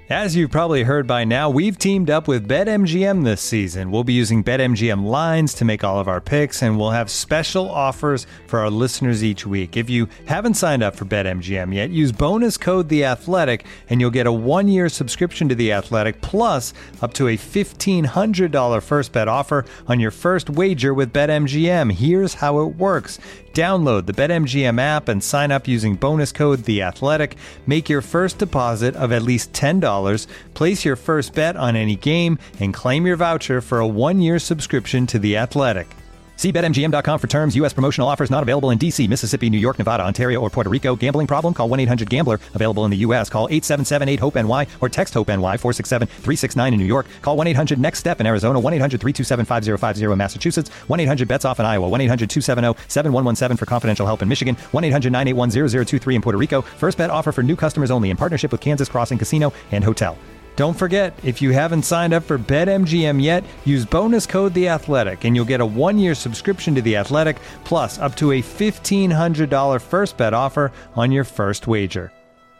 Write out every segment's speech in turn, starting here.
As you've probably heard by now, we've teamed up with BetMGM this season. We'll be using BetMGM lines to make all of our picks, and we'll have special offers for our listeners each week. If you haven't signed up for BetMGM yet, use bonus code The Athletic, and you'll get a 1-year subscription to The Athletic, plus up to a $1,500 first bet offer on your first wager with BetMGM. Here's how it works. Download the BetMGM app and sign up using bonus code The Athletic. Make your first deposit of at least $10. Place your first bet on any game and claim your voucher for a 1-year subscription to The Athletic. See BetMGM.com for terms. U.S. promotional offers not available in D.C., Mississippi, New York, Nevada, Ontario, or Puerto Rico. Gambling problem? Call 1-800-GAMBLER. Available in the U.S. Call 877-8-HOPE-NY or text HOPE-NY 467-369 in New York. Call 1-800-NEXT-STEP in Arizona. 1-800-327-5050 in Massachusetts. 1-800-BETS-OFF in Iowa. 1-800-270-7117 for confidential help in Michigan. 1-800-981-0023 in Puerto Rico. First bet offer for new customers only in partnership with Kansas Crossing Casino and Hotel. Don't forget, if you haven't signed up for BetMGM yet, use bonus code The Athletic, and you'll get a 1-year subscription to The Athletic, plus up to a $1,500 first bet offer on your first wager.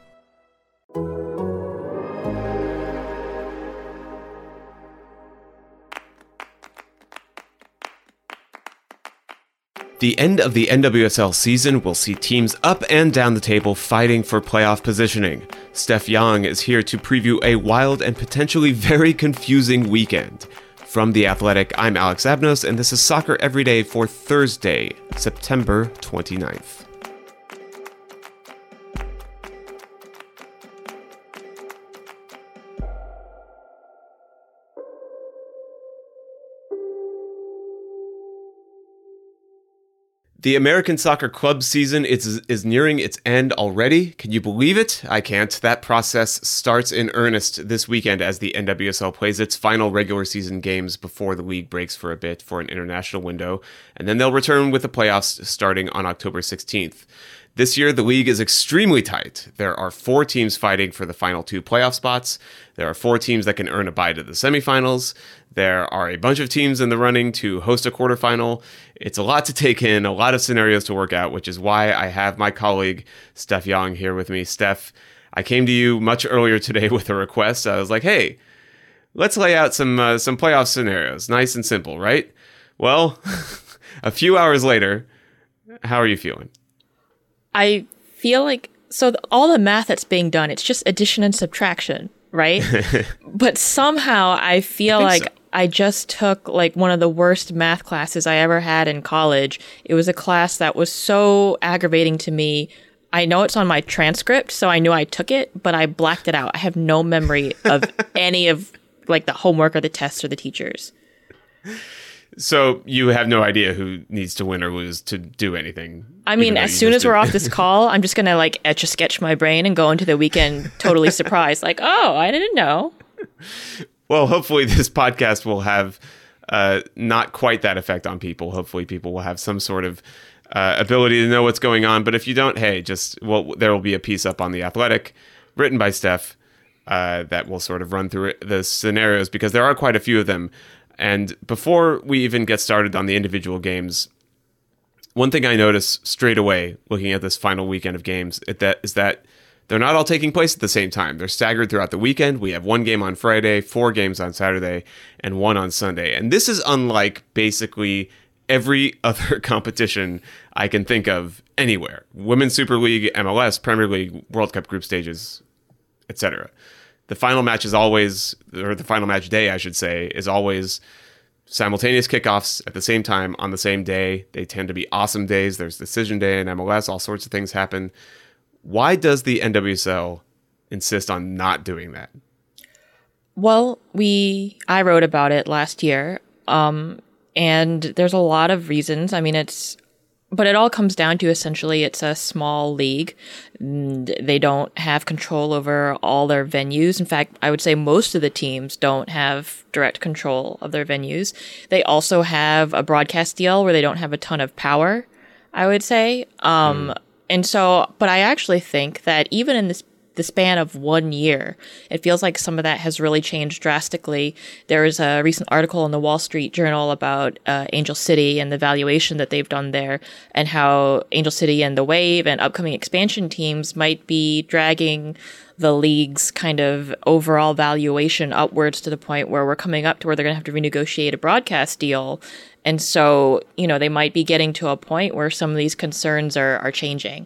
The end of the NWSL season will see teams up and down the table fighting for playoff positioning. Steph Young is here to preview a wild and potentially very confusing weekend. From The Athletic, I'm Alex Abnos, and this is Soccer Every Day for Thursday, September 29th. The American Soccer Club season is nearing its end already. Can you believe it? I can't. That process starts in earnest this weekend as the NWSL plays its final regular season games before the league breaks for a bit for an international window, and then they'll return with the playoffs starting on October 16th. This year, the league is extremely tight. There are 4 teams fighting for the final 2 playoff spots. There are 4 teams that can earn a bye to the semifinals. There are a bunch of teams in the running to host a quarterfinal. It's a lot to take in, a lot of scenarios to work out, which is why I have my colleague, Steph Young, here with me. Steph, I came to you much earlier today with a request. I was like, hey, let's lay out some playoff scenarios. Nice and simple, right? Well, a few hours later, how are you feeling? I feel like, all the math that's being done, it's just addition and subtraction, right? But somehow I feel like so. I just took like one of the worst math classes I ever had in college. It was a class that was so aggravating to me. I know it's on my transcript, so I knew I took it, but I blacked it out. I have no memory of any of like the homework or the tests or the teachers. So you have no idea who needs to win or lose to do anything? I mean, as soon as we're off this call, I'm just going to like etch a sketch my brain and go into the weekend totally surprised. Like, oh, I didn't know. Well, hopefully this podcast will have not quite that effect on people. Hopefully people will have some sort of ability to know what's going on. But if you don't, hey, there will be a piece up on The Athletic written by Steph that will sort of run through the scenarios because there are quite a few of them. And before we even get started on the individual games, one thing I noticed straight away looking at this final weekend of games is that they're not all taking place at the same time. They're staggered throughout the weekend. We have 1 game on Friday, 4 games on Saturday, and 1 on Sunday. And this is unlike basically every other competition I can think of anywhere. Women's Super League, MLS, Premier League, World Cup group stages, etc. The final match is always, or the final match day, I should say, is always simultaneous kickoffs at the same time on the same day. They tend to be awesome days. There's decision day in MLS. All sorts of things happen. Why does the NWSL insist on not doing that? Well, I wrote about it last year, and there's a lot of reasons. I mean, but it all comes down to essentially it's a small league. They don't have control over all their venues. In fact, I would say most of the teams don't have direct control of their venues. They also have a broadcast deal where they don't have a ton of power, I would say. And so, but I actually think that even in the span of 1 year. It feels like some of that has really changed drastically. There was a recent article in the Wall Street Journal about Angel City and the valuation that they've done there, and how Angel City and the Wave and upcoming expansion teams might be dragging the league's kind of overall valuation upwards to the point where we're coming up to where they're going to have to renegotiate a broadcast deal. And so, they might be getting to a point where some of these concerns are changing.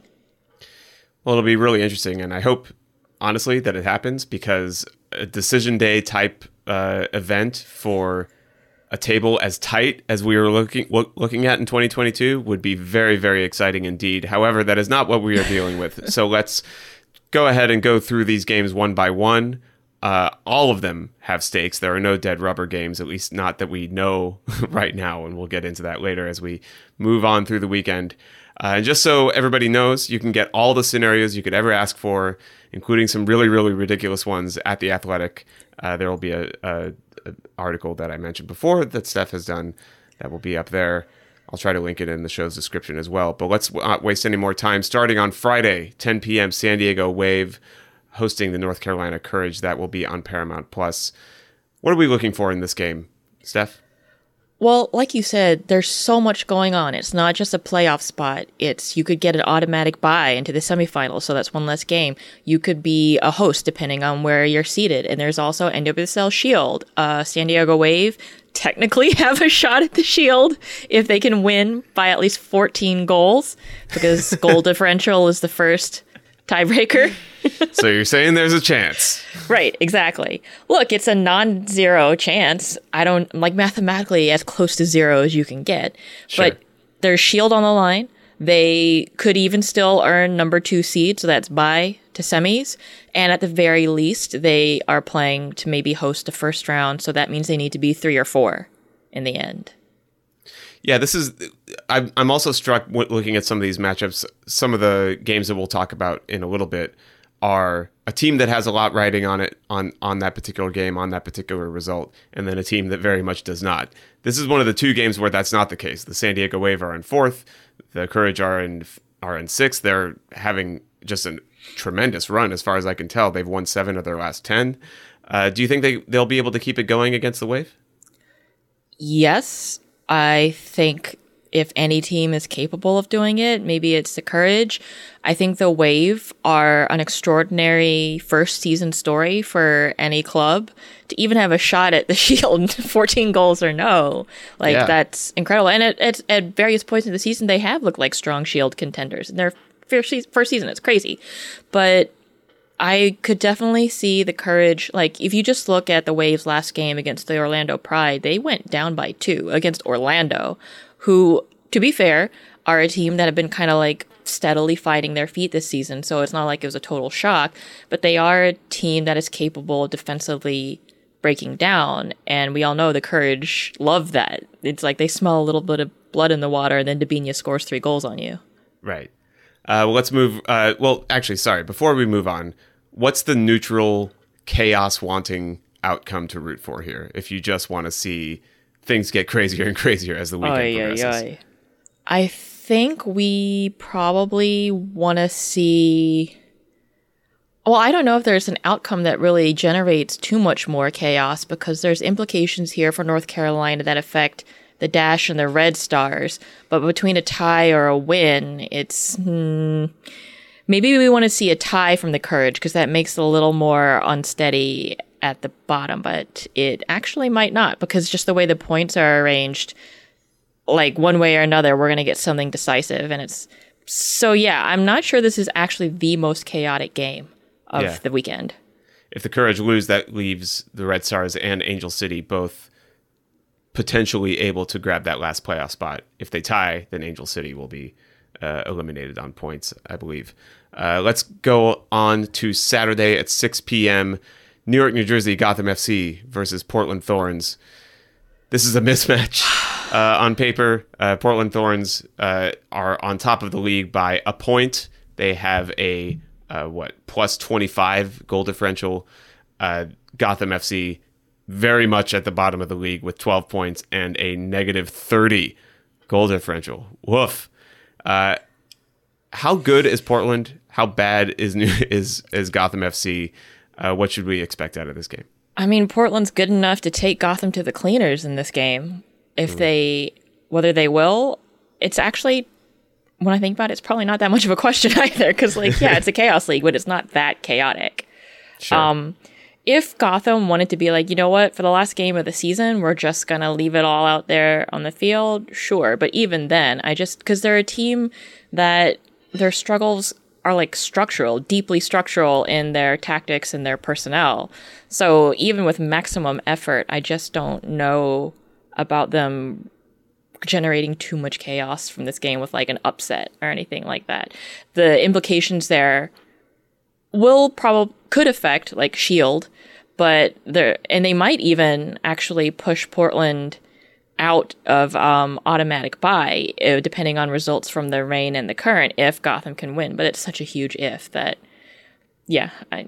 Well, it'll be really interesting, and I hope, honestly, that it happens, because a decision day type event for a table as tight as we were looking at in 2022 would be very, very exciting indeed. However, that is not what we are dealing with. So let's go ahead and go through these games one by one. All of them have stakes. There are no dead rubber games, at least not that we know right now, and we'll get into that later as we move on through the weekend. And just so everybody knows, you can get all the scenarios you could ever ask for, including some really, really ridiculous ones at The Athletic. There will be a article that I mentioned before that Steph has done that will be up there. I'll try to link it in the show's description as well. But let's not waste any more time. Starting on Friday, 10 p.m., San Diego Wave hosting the North Carolina Courage. That will be on Paramount Plus. What are we looking for in this game, Steph? Well, like you said, there's so much going on. It's not just a playoff spot. You could get an automatic bye into the semifinals, so that's one less game. You could be a host depending on where you're seated. And there's also NWSL Shield. San Diego Wave technically have a shot at the Shield if they can win by at least 14 goals, because goal differential is the first tiebreaker. So you're saying there's a chance. Right, exactly. Look, it's a non-zero chance. I don't mathematically as close to zero as you can get. Sure. But there's Shield on the line. They could even still earn number 2 seed, so that's bye to semis. And at the very least, they are playing to maybe host the first round, so that means they need to be 3 or 4 in the end. Yeah, I'm also struck looking at some of these matchups. Some of the games that we'll talk about in a little bit are a team that has a lot riding on it, on that particular game, on that particular result, and then a team that very much does not. This is one of the 2 games where that's not the case. The San Diego Wave are in 4th. The Courage are in 6th. They're having just a tremendous run, as far as I can tell. They've won 7 of their last 10. Do you think they'll be able to keep it going against the Wave? Yes. I think if any team is capable of doing it, maybe it's the Courage. I think the Wave are an extraordinary first season story for any club to even have a shot at the Shield, 14 goals or no. That's incredible. And at various points in the season, they have looked like strong Shield contenders in their first season. It's crazy. But I could definitely see the Courage, if you just look at the Wave's last game against the Orlando Pride, they went down by 2 against Orlando, who, to be fair, are a team that have been kind of steadily finding their feet this season, so it's not like it was a total shock, but they are a team that is capable of defensively breaking down, and we all know the Courage love that. It's like they smell a little bit of blood in the water, and then Dabinia scores 3 goals on you. Right. Let's move. Before we move on, what's the neutral, chaos-wanting outcome to root for here if you just want to see things get crazier and crazier as the weekend progresses? I think we probably want to see... Well, I don't know if there's an outcome that really generates too much more chaos, because there's implications here for North Carolina that affect the Dash and the Red Stars, but between a tie or a win, it's maybe we want to see a tie from the Courage, because that makes it a little more unsteady at the bottom, but it actually might not, because just the way the points are arranged, one way or another, we're going to get something decisive, and it's so I'm not sure this is actually the most chaotic game of the weekend. If the Courage lose, that leaves the Red Stars and Angel City both potentially able to grab that last playoff spot. If they tie, then Angel City will be eliminated on points, I believe. Let's go on to Saturday at 6 p.m. New York, New Jersey, Gotham FC versus Portland Thorns. This is a mismatch. On paper, Portland Thorns are on top of the league by a point. They have a plus 25 goal differential. Gotham FC very much at the bottom of the league with 12 points and a negative 30 goal differential. Woof. How good is Portland? How bad is Gotham FC? What should we expect out of this game? I mean, Portland's good enough to take Gotham to the cleaners in this game. Whether they will, it's actually, when I think about it, it's probably not that much of a question either. Because, it's a Chaos League, but it's not that chaotic. Sure. If Gotham wanted to be like, you know what, for the last game of the season, we're just going to leave it all out there on the field, sure. But even then, because they're a team that their struggles are structural, deeply structural in their tactics and their personnel. So even with maximum effort, I just don't know about them generating too much chaos from this game with an upset or anything like that. The implications there could affect Shield, but they might even actually push Portland out of automatic bye, depending on results from the Reign and the Current, if Gotham can win. But it's such a huge if that, yeah.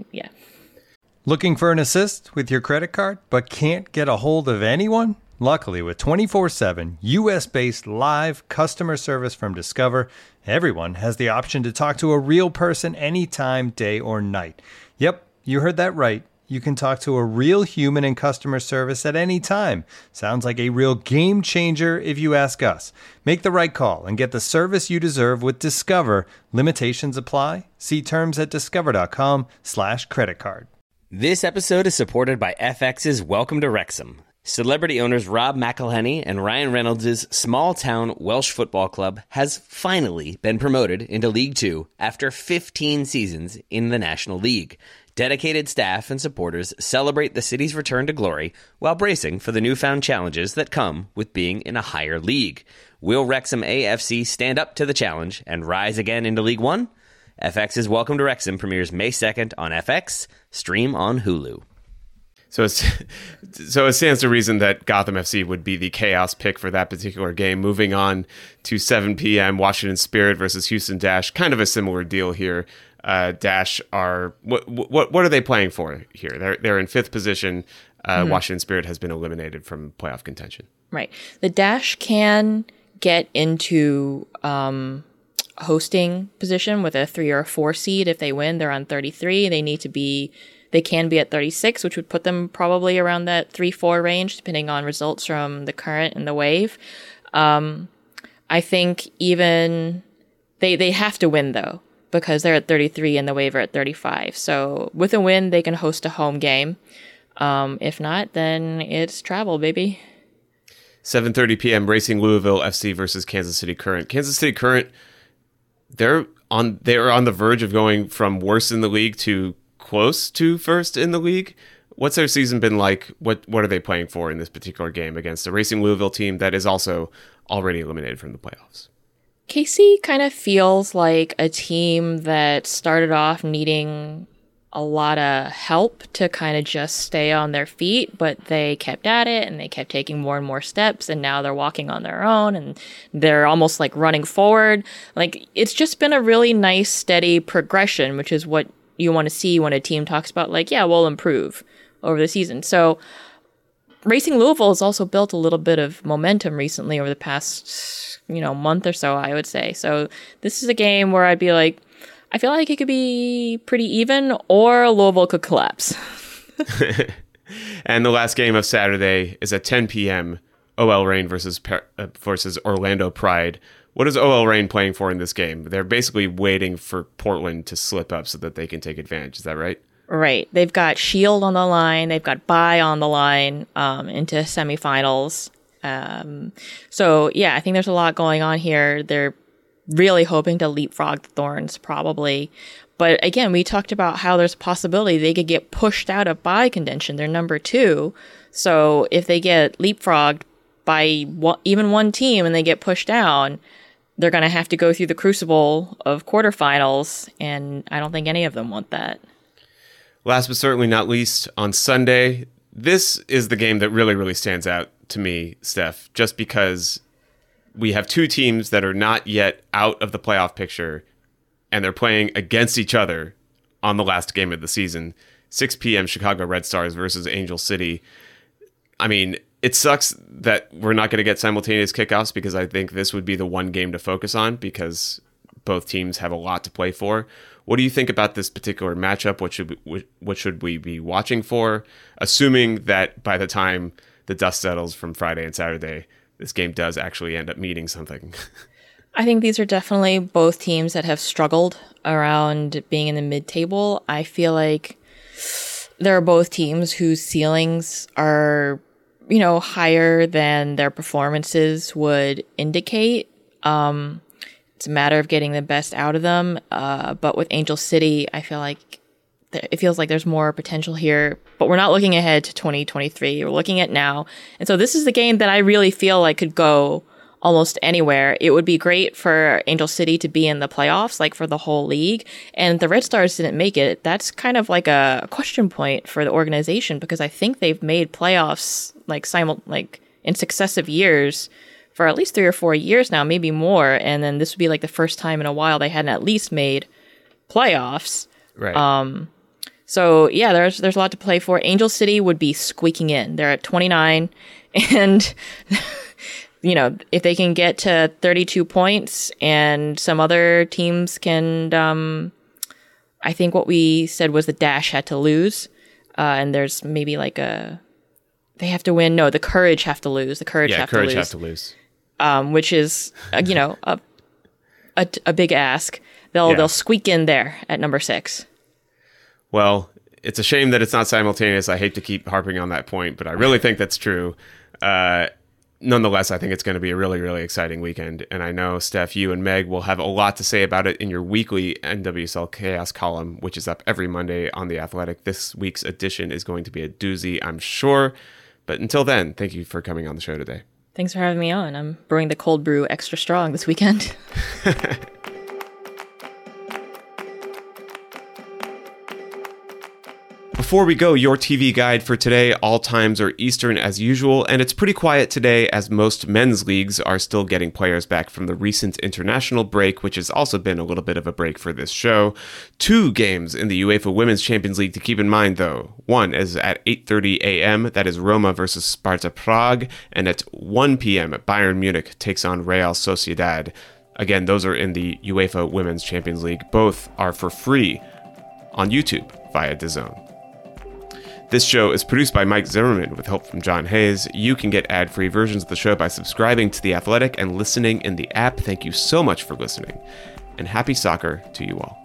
Looking for an assist with your credit card, but can't get a hold of anyone? Luckily, with 24/7 U.S.-based live customer service from Discover, everyone has the option to talk to a real person anytime, day or night. Yep, you heard that right. You can talk to a real human in customer service at any time. Sounds like a real game changer if you ask us. Make the right call and get the service you deserve with Discover. Limitations apply. See terms at discover.com/creditcard. This episode is supported by FX's Welcome to Wrexham. Celebrity owners Rob McElhenney and Ryan Reynolds' small-town Welsh football club has finally been promoted into League Two after 15 seasons in the National League. Dedicated staff and supporters celebrate the city's return to glory while bracing for the newfound challenges that come with being in a higher league. Will Wrexham AFC stand up to the challenge and rise again into League One? FX's Welcome to Wrexham premieres May 2nd on FX, stream on Hulu. So it stands to reason that Gotham FC would be the chaos pick for that particular game. Moving on to 7 p.m., Washington Spirit versus Houston Dash. Kind of a similar deal here. Dash are what are they playing for here? They're in 5th position. Washington Spirit has been eliminated from playoff contention. Right. The Dash can get into hosting position with a 3 or a 4 seed if they win. They're on 33. They can be at 36, which would put them probably around that 3-4 range, depending on results from the Current and the Wave. I think even they have to win though, because they're at 33 and the Wave are at 35. So with a win, they can host a home game. If not, then it's travel, baby. 7:30 p.m. Racing Louisville FC versus Kansas City Current. Kansas City Current, they're on the verge of going from worst in the league to close to first in the league. What's their season been like? What are they playing for in this particular game against a Racing Louisville team that is also already eliminated from the playoffs? KC kind of feels like a team that started off needing a lot of help to kind of just stay on their feet, but they kept at it and they kept taking more and more steps, and now they're walking on their own and they're almost running forward. It's just been a really nice, steady progression, which is what you want to see when a team talks about we'll improve over the season. So Racing Louisville has also built a little bit of momentum recently over the past, month or so, I would say. So this is a game where I'd be I feel like it could be pretty even, or Louisville could collapse. And the last game of Saturday is at 10 p.m. OL Reign versus Orlando Pride. What is OL Reign playing for in this game? They're basically waiting for Portland to slip up so that they can take advantage. Is that right? Right. They've got Shield on the line. They've got bye on the line into semifinals. So, yeah, I think there's a lot going on here. They're really hoping to leapfrog the Thorns, probably. But again, we talked about how there's a possibility they could get pushed out of bye contention. They're number 2. So if they get leapfrogged by even one team and they get pushed down, they're going to have to go through the crucible of quarterfinals, and I don't think any of them want that. Last but certainly not least, on Sunday, this is the game that really, really stands out to me, Steph, just because we have 2 teams that are not yet out of the playoff picture, and they're playing against each other on the last game of the season. 6 p.m. Chicago Red Stars versus Angel City. I mean, it sucks that we're not going to get simultaneous kickoffs, because I think this would be the one game to focus on, because both teams have a lot to play for. What do you think about this particular matchup? What should we be watching for, assuming that by the time the dust settles from Friday and Saturday, this game does actually end up meaning something? I think these are definitely both teams that have struggled around being in the mid-table. I feel like there are both teams whose ceilings are, higher than their performances would indicate. It's a matter of getting the best out of them. But with Angel City, I feel like it feels like there's more potential here. But we're not looking ahead to 2023. We're looking at now. And so this is the game that I really feel like could go almost anywhere. It would be great for Angel City to be in the playoffs, like for the whole league. And the Red Stars didn't make it. That's kind of like a question point for the organization, because I think they've made playoffs like in successive years for at least 3 or 4 years now, maybe more. And then this would be like the first time in a while they hadn't at least made playoffs. Right. So yeah, there's a lot to play for. Angel City would be squeaking in. They're at 29, and if they can get to 32 points, and some other teams can, I think what we said was the Dash had to lose, and there's maybe like they have to win. No, the Courage have to lose. The Courage have to lose. Which is a big ask. They'll squeak in there at number 6. Well, it's a shame that it's not simultaneous. I hate to keep harping on that point, but I really think that's true. Nonetheless, I think it's going to be a really, really exciting weekend. And I know, Steph, you and Meg will have a lot to say about it in your weekly NWSL Chaos column, which is up every Monday on The Athletic. This week's edition is going to be a doozy, I'm sure. But until then, thank you for coming on the show today. Thanks for having me on. I'm brewing the cold brew extra strong this weekend. Before we go, your TV guide for today. All times are Eastern as usual, and it's pretty quiet today as most men's leagues are still getting players back from the recent international break, which has also been a little bit of a break for this show. 2 games in the UEFA Women's Champions League to keep in mind, though. One is at 8:30 a.m., that is Roma versus Sparta Prague, and at 1 p.m. Bayern Munich takes on Real Sociedad. Again, those are in the UEFA Women's Champions League. Both are for free on YouTube via DAZN. This show is produced by Mike Zimmerman with help from John Hayes. You can get ad-free versions of the show by subscribing to The Athletic and listening in the app. Thank you so much for listening, and happy soccer to you all.